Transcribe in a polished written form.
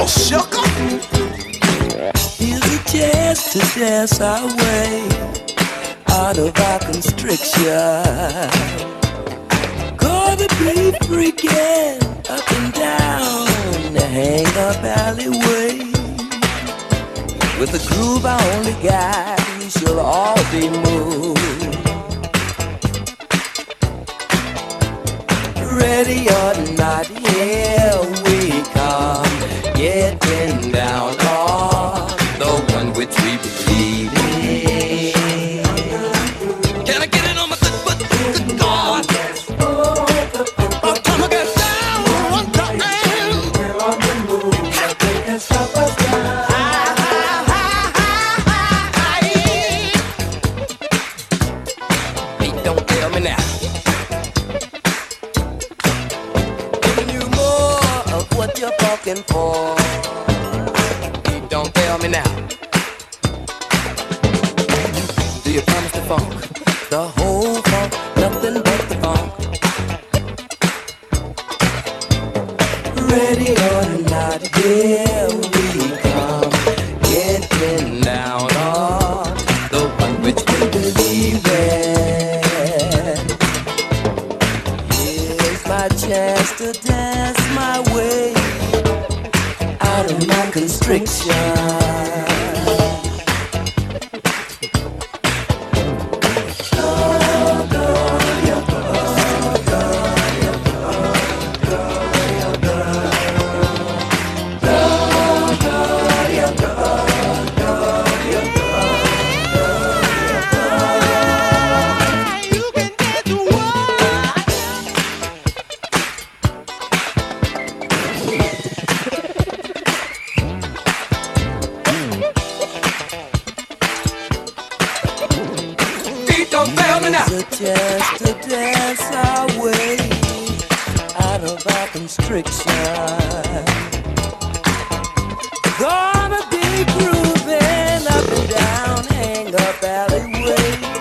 sugar. Here's a chance to dance our way out of our constriction. Gonna be freaking up and down the hang-up alleyway. With the groove I only got, we shall all be moved. Ready or not, here we come, getting down on the one which we believe in. Can I get it on my good God? Oh, come on, get down one time. Stop us down. Hey, don't tell me now. What you're fucking for? Don't tell me now. Do you promise the funk? The whole funk, nothing but the funk. Ready or not, here we come, getting down on the one which we believe in. Here's my chance to dance my way out of my constriction. Here's a chance to dance our way out of our constriction. Gonna be grooving up and down hang-up alleyway.